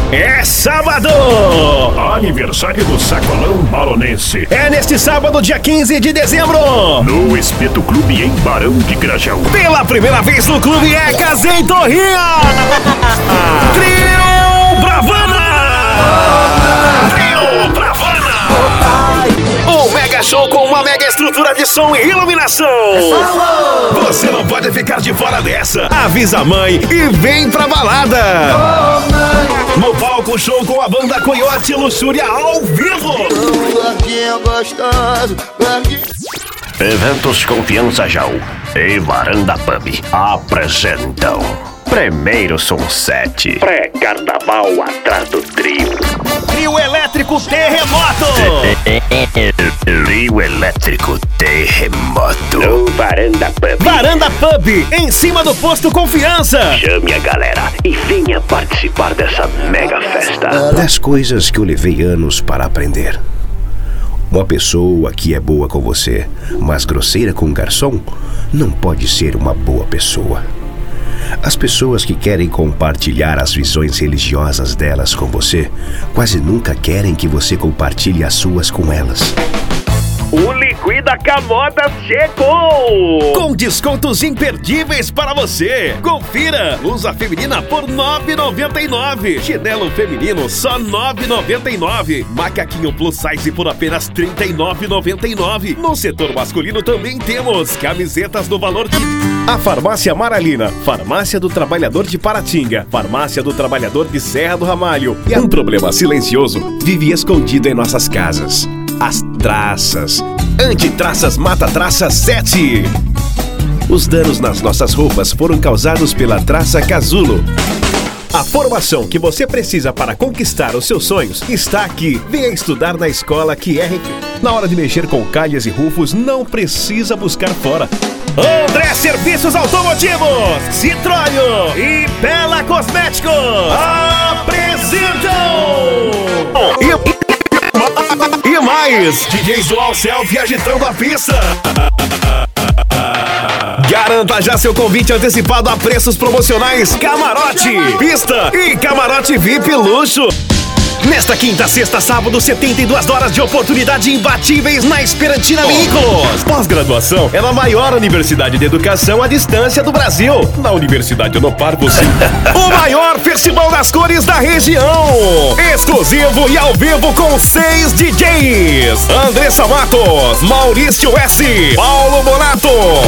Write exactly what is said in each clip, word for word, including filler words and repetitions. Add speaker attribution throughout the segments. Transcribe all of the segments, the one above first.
Speaker 1: É sábado!
Speaker 2: Aniversário do Sacolão Maronense.
Speaker 1: É neste sábado, dia quinze de dezembro.
Speaker 2: No Espeto Clube em Barão de Grajaú.
Speaker 1: Pela primeira vez no Clube Ecas em Torrinha. Trio Bravana! Trio Bravana! Um mega show com uma mega estrutura de som e iluminação. Você não pode ficar de fora dessa. Avisa a mãe e vem pra balada. No palco, show com a banda Coyote Luxúria ao vivo.
Speaker 2: Eventos Confiança Jaú e Varanda Pub apresentam Primeiro Sunset, pré-carnaval atrás do trio.
Speaker 1: Trio Elétrico Terremoto.
Speaker 2: Trio Elétrico Terremoto. No Varanda Pub.
Speaker 1: Varanda Pub, em cima do posto Confiança.
Speaker 2: Chame a galera e venha participar dessa mega festa.
Speaker 3: Das coisas que eu levei anos para aprender. Uma pessoa que é boa com você, mas grosseira com um garçom, não pode ser uma boa pessoa. As pessoas que querem compartilhar as visões religiosas delas com você, quase nunca querem que você compartilhe as suas com elas.
Speaker 1: O Liquida Camodas chegou! Com descontos imperdíveis para você. Confira! Blusa feminina por nove reais e noventa e nove centavos. Chinelo feminino só nove reais e noventa e nove centavos. Macaquinho plus size por apenas trinta e nove reais e noventa e nove centavos. No setor masculino também temos camisetas no valor de... A Farmácia Maralina, Farmácia do Trabalhador de Paratinga, Farmácia do Trabalhador de Serra do Ramalho. E um problema silencioso vive escondido em nossas casas. As traças. Antitraças Mata Traça sete. Os danos nas nossas roupas foram causados pela traça casulo. A formação que você precisa para conquistar os seus sonhos está aqui. Venha estudar na escola que é... Na hora de mexer com calhas e rufos, não precisa buscar fora. André Serviços Automotivos, Citroën e Bela Cosméticos apresentam... E... E mais, D Js Dual Selfie agitando a pista. Garanta já seu convite antecipado a preços promocionais Camarote, Pista e Camarote V I P Luxo. Nesta quinta, sexta, sábado, setenta e duas horas de oportunidade imbatíveis na Esperantina Veículos. Pós-graduação é na maior universidade de educação à distância do Brasil. Na Universidade Unopar, você... O maior festival das cores da região. Exclusivo e ao vivo com seis D Js. Andressa Matos, Maurício S, Paulo Bonato.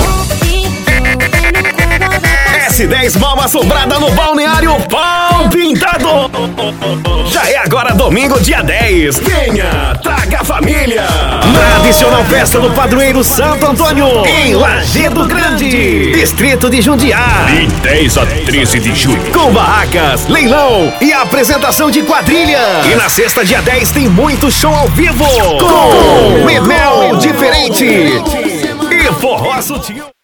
Speaker 1: S dez Malma Assombrada no Balneário Pau Pintado. Já é agora domingo, dia dez. Venha, traga a família. Tradicional festa do Padroeiro Santo Antônio, em Lajeado Grande, distrito de Jundiá.
Speaker 2: De dez a treze de julho.
Speaker 1: Com barracas, leilão e apresentação de quadrilha. E na sexta, dia dez, tem muito show ao vivo. Com Memel Diferente e Forró Sutil.